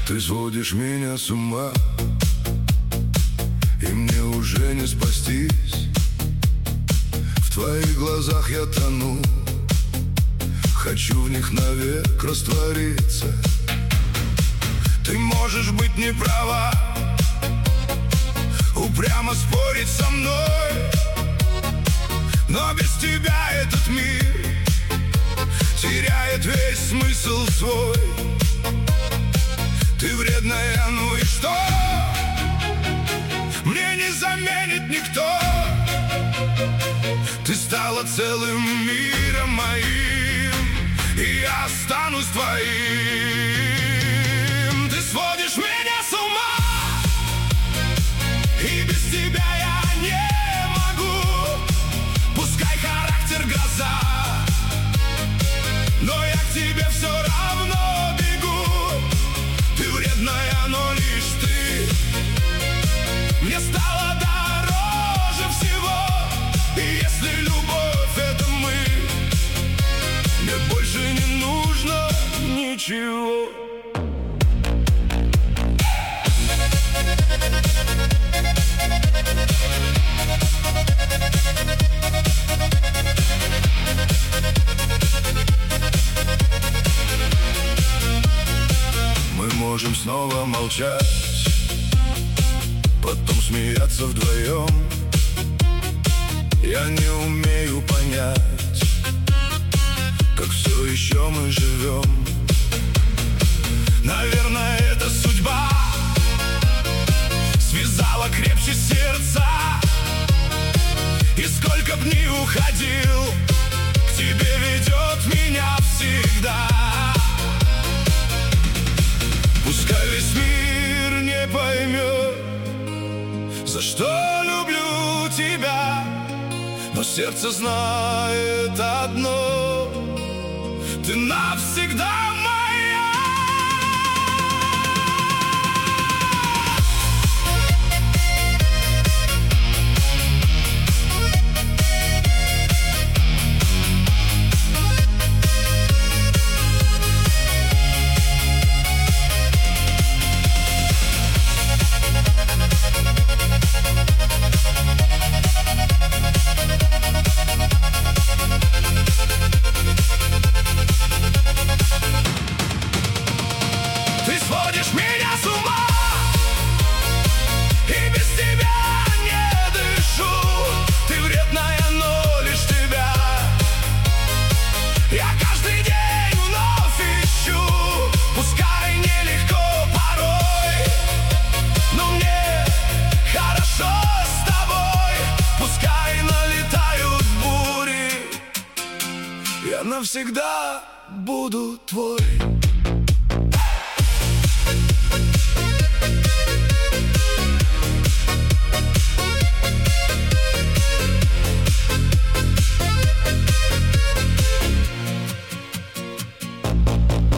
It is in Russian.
Ты сводишь меня с ума, и мне уже не спастись. В твоих глазах я тону, хочу в них навек раствориться. Ты можешь быть не права, упрямо спорить со мной, но без тебя этот мир теряет весь смысл свой. Ты вредная, ну и что? Мне не заменит никто. Ты стала целым миром моим, и я останусь твоим. Ты сводишь меня с ума, и без тебя я не могу. Пускай характер гроза, но я к тебе все равно бегу. Ты вредная, но лишь ты мне стала дороже всего. И если любовь — это мы, мне больше не нужно ничего. Мы можем снова молчать, потом смеяться вдвоем. Я не умею понять, как все еще мы живем. Наверное, это судьба связала крепче сердца. И сколько б ни уходил, к тебе ведет меня всегда. Пускай весь мир не поймет, за что люблю тебя, но сердце знает одно: ты навсегда моя. Ты сводишь меня с ума, и без тебя не дышу. Ты вредная, но лишь тебя я каждый день вновь ищу. Пускай нелегко порой, но мне хорошо с тобой. Пускай налетают бури, я навсегда буду твой.